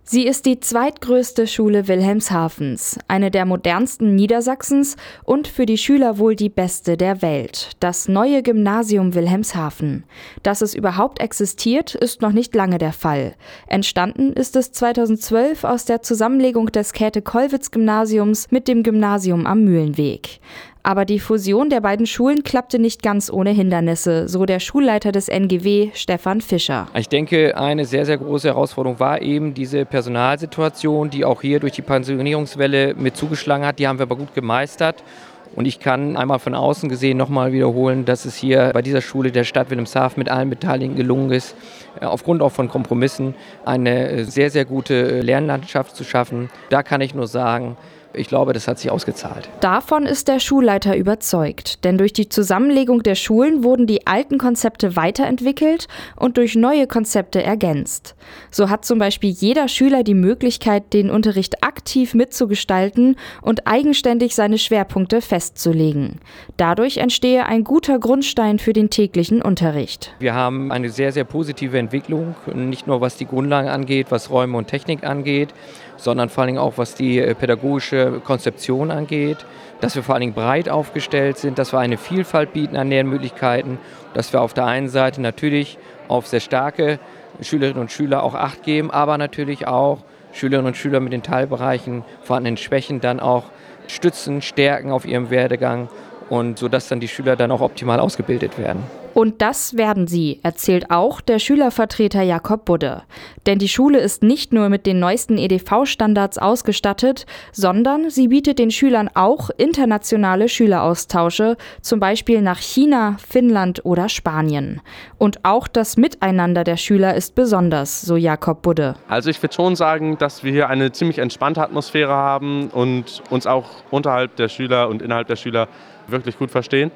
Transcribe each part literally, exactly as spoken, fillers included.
Sie ist die zweitgrößte Schule Wilhelmshavens, eine der modernsten Niedersachsens und für die Schüler wohl die beste der Welt, das neue Gymnasium Wilhelmshaven. Dass es überhaupt existiert, ist noch nicht lange der Fall. Entstanden ist es zweitausendzwölf aus der Zusammenlegung des Käthe-Kollwitz-Gymnasiums mit dem Gymnasium am Mühlenweg. Aber die Fusion der beiden Schulen klappte nicht ganz ohne Hindernisse, so der Schulleiter des N G W, Stefan Fischer. Ich denke, eine sehr, sehr große Herausforderung war eben diese Personalsituation, die auch hier durch die Pensionierungswelle mit zugeschlagen hat. Die haben wir aber gut gemeistert. Und ich kann einmal von außen gesehen nochmal wiederholen, dass es hier bei dieser Schule der Stadt Wilhelmshaven mit allen Beteiligten gelungen ist, aufgrund auch von Kompromissen eine sehr, sehr gute Lernlandschaft zu schaffen. Da kann ich nur sagen, ich glaube, das hat sich ausgezahlt. Davon ist der Schulleiter überzeugt, denn durch die Zusammenlegung der Schulen wurden die alten Konzepte weiterentwickelt und durch neue Konzepte ergänzt. So hat zum Beispiel jeder Schüler die Möglichkeit, den Unterricht aktiv mitzugestalten und eigenständig seine Schwerpunkte festzulegen. Dadurch entstehe ein guter Grundstein für den täglichen Unterricht. Wir haben eine sehr, sehr positive Entwicklung, nicht nur was die Grundlagen angeht, was Räume und Technik angeht, sondern vor allem auch was die pädagogische Konzeption angeht, dass wir vor allem breit aufgestellt sind, dass wir eine Vielfalt bieten an Lernmöglichkeiten, dass wir auf der einen Seite natürlich auf sehr starke Schülerinnen und Schüler auch Acht geben, aber natürlich auch Schülerinnen und Schüler mit den Teilbereichen vorhandenen Schwächen dann auch stützen, stärken auf ihrem Werdegang und sodass dann die Schüler dann auch optimal ausgebildet werden. Und das werden sie, erzählt auch der Schülervertreter Jakob Budde. Denn die Schule ist nicht nur mit den neuesten E D V-Standards ausgestattet, sondern sie bietet den Schülern auch internationale Schüleraustausche, zum Beispiel nach China, Finnland oder Spanien. Und auch das Miteinander der Schüler ist besonders, so Jakob Budde. Also ich würde schon sagen, dass wir hier eine ziemlich entspannte Atmosphäre haben und uns auch unterhalb der Schüler und innerhalb der Schüler wirklich gut verstehen.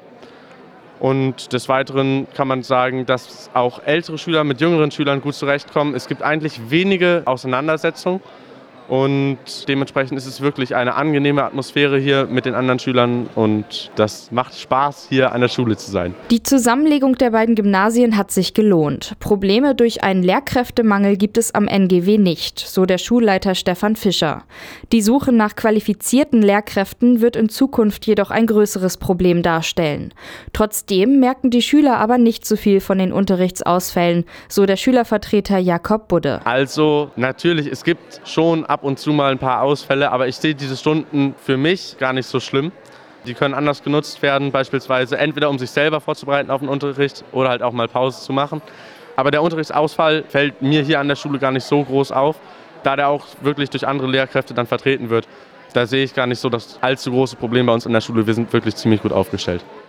Und des Weiteren kann man sagen, dass auch ältere Schüler mit jüngeren Schülern gut zurechtkommen. Es gibt eigentlich wenige Auseinandersetzungen und dementsprechend ist es wirklich eine angenehme Atmosphäre hier mit den anderen Schülern und das macht Spaß, hier an der Schule zu sein. Die Zusammenlegung der beiden Gymnasien hat sich gelohnt. Probleme durch einen Lehrkräftemangel gibt es am N G W nicht, so der Schulleiter Stefan Fischer. Die Suche nach qualifizierten Lehrkräften wird in Zukunft jedoch ein größeres Problem darstellen. Trotzdem merken die Schüler aber nicht so viel von den Unterrichtsausfällen, so der Schülervertreter Jakob Budde. Also natürlich, es gibt schon ab und zu mal ein paar Ausfälle, aber ich sehe diese Stunden für mich gar nicht so schlimm. Die können anders genutzt werden, beispielsweise entweder um sich selber vorzubereiten auf den Unterricht oder halt auch mal Pause zu machen. Aber der Unterrichtsausfall fällt mir hier an der Schule gar nicht so groß auf, da der auch wirklich durch andere Lehrkräfte dann vertreten wird. Da sehe ich gar nicht so das allzu große Problem bei uns in der Schule. Wir sind wirklich ziemlich gut aufgestellt.